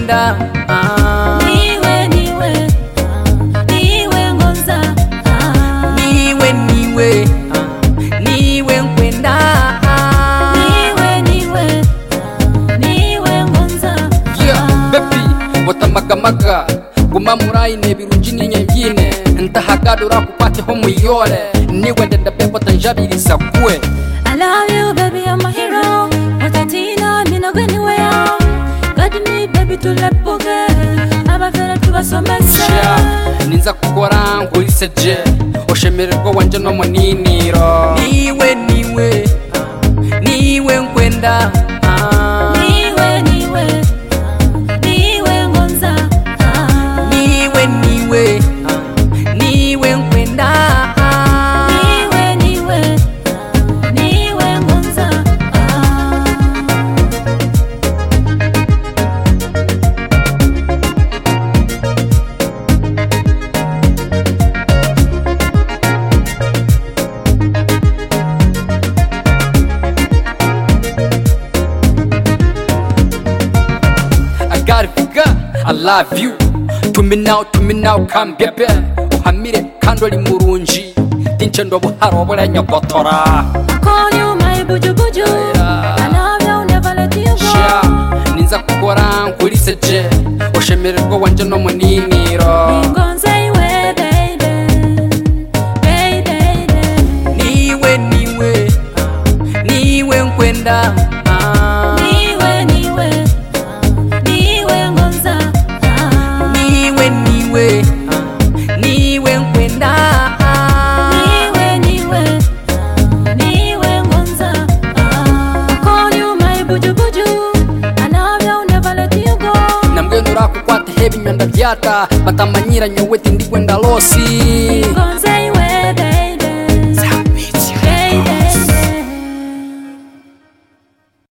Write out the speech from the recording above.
nkwenda niwe ngonza niwe nkwenda niwe ngonza baby botamagamaga guma murayine birunji ninyebyine ntahagadura kupateho muyore niwe ndenda bebo tanjabirisa kwe I love you baby, I'm a hero Watatina minagwe niwe ya Got me baby tulepoge Abafera tubasomese ninza kukora nkuriseje oshemererwa wanje no muniniro niwe nkwenda niwe ngonza niwe nkwenda niwe ngonza I love you to me now come baby uhamire kandi oli murunji tinchendo buharo bulenya botora call you my buju buju I love you never let you go ninza kukora nkuriseje oshemererwa wanje no muniniro ngonza iwe baby niwe nkwenda niwe nkwenda niwe ngonza call you my buju buju I love you never let you go namgendo rakukwata hebi nyanda byata batamanyira nyowe tindi kwenda losi